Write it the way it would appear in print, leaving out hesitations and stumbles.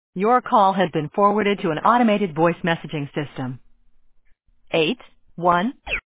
Your call has been forwarded to an automated voice messaging system. 8 1